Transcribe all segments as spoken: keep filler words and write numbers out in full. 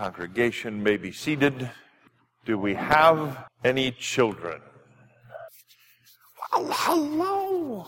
Congregation may be seated. Do we have any children? Well, hello.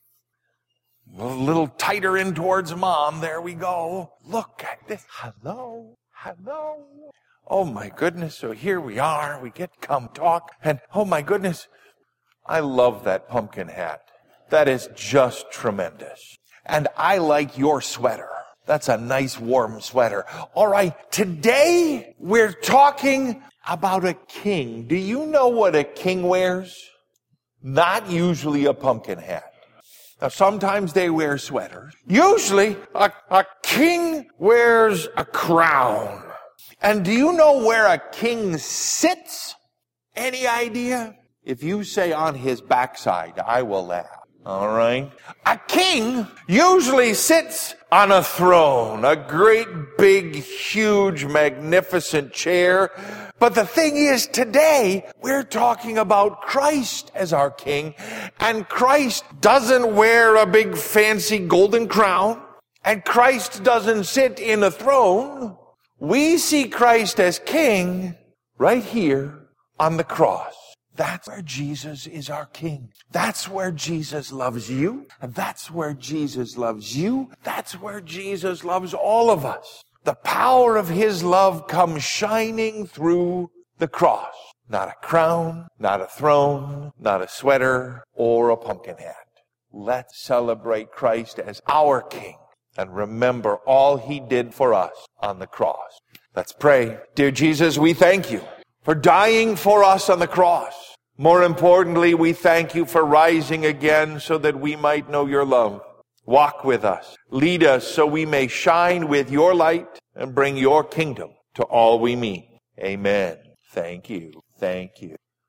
A little tighter in towards mom. There we go. Look at this. Hello. Hello. Oh, my goodness. So here we are. We get to come talk. And, oh, my goodness, I love that pumpkin hat. That is just tremendous. And I like your sweater. That's a nice warm sweater. All right, today we're talking about a king. Do you know what a king wears? Not usually a pumpkin hat. Now, sometimes they wear sweaters. Usually, a, a king wears a crown. And do you know where a king sits? Any idea? If you say on his backside, I will laugh. All right? A king usually sits on a throne, a great, big, huge, magnificent chair. But the thing is, today, we're talking about Christ as our king. And Christ doesn't wear a big, fancy golden crown. And Christ doesn't sit in a throne. We see Christ as king right here on the cross. That's where Jesus is our king. That's where Jesus loves you. And that's where Jesus loves you. That's where Jesus loves all of us. The power of his love comes shining through the cross. Not a crown, not a throne, not a sweater, or a pumpkin hat. Let's celebrate Christ as our king and remember all he did for us on the cross. Let's pray. Dear Jesus, we thank you for dying for us on the cross. More importantly, we thank you for rising again so that we might know your love. Walk with us. Lead us so we may shine with your light and bring your kingdom to all we meet. Amen. Thank you. Thank you.